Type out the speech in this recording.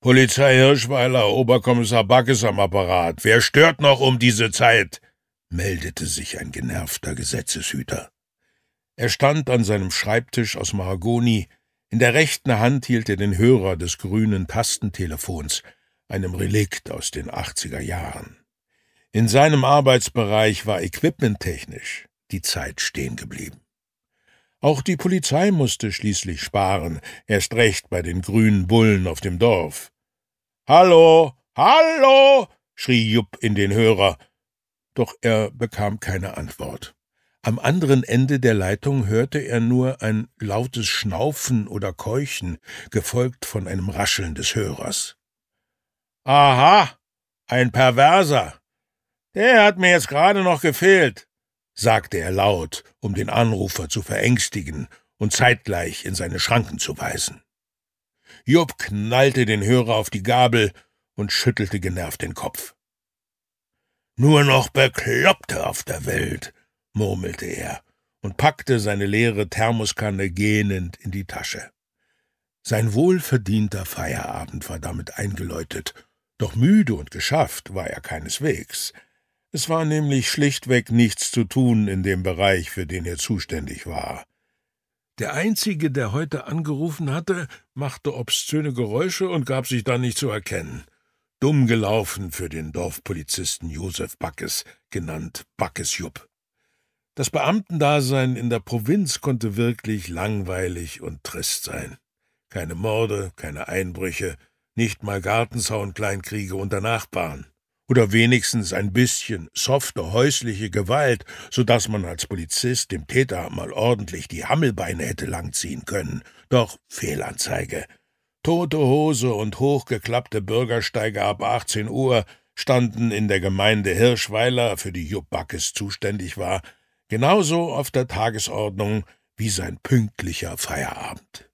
»Polizei Hirschweiler, Oberkommissar Backes am Apparat. Wer stört noch um diese Zeit?« meldete sich ein genervter Gesetzeshüter. Er stand an seinem Schreibtisch aus Mahagoni. In der rechten Hand hielt er den Hörer des grünen Tastentelefons, einem Relikt aus den 80er Jahren. In seinem Arbeitsbereich war equipmenttechnisch die Zeit stehen geblieben. Auch die Polizei musste schließlich sparen, erst recht bei den grünen Bullen auf dem Dorf. »Hallo, hallo«, schrie Jupp in den Hörer, doch er bekam keine Antwort. Am anderen Ende der Leitung hörte er nur ein lautes Schnaufen oder Keuchen, gefolgt von einem Rascheln des Hörers. »Aha, ein Perverser. Der hat mir jetzt gerade noch gefehlt«, sagte er laut, um den Anrufer zu verängstigen und zeitgleich in seine Schranken zu weisen. Jupp knallte den Hörer auf die Gabel und schüttelte genervt den Kopf. »Nur noch Bekloppte auf der Welt«, murmelte er und packte seine leere Thermoskanne gähnend in die Tasche. Sein wohlverdienter Feierabend war damit eingeläutet, doch müde und geschafft war er keineswegs. Es war nämlich schlichtweg nichts zu tun in dem Bereich, für den er zuständig war. Der Einzige, der heute angerufen hatte, machte obszöne Geräusche und gab sich dann nicht zu erkennen. Dumm gelaufen für den Dorfpolizisten Josef Backes, genannt Backes Jupp. Das Beamtendasein in der Provinz konnte wirklich langweilig und trist sein. Keine Morde, keine Einbrüche, nicht mal Gartenzaunkleinkriege unter Nachbarn. Oder wenigstens ein bisschen softe häusliche Gewalt, so dass man als Polizist dem Täter mal ordentlich die Hammelbeine hätte langziehen können. Doch Fehlanzeige. Tote Hose und hochgeklappte Bürgersteige ab 18 Uhr standen in der Gemeinde Hirschweiler, für die Jupp Backes zuständig war, genauso auf der Tagesordnung wie sein pünktlicher Feierabend.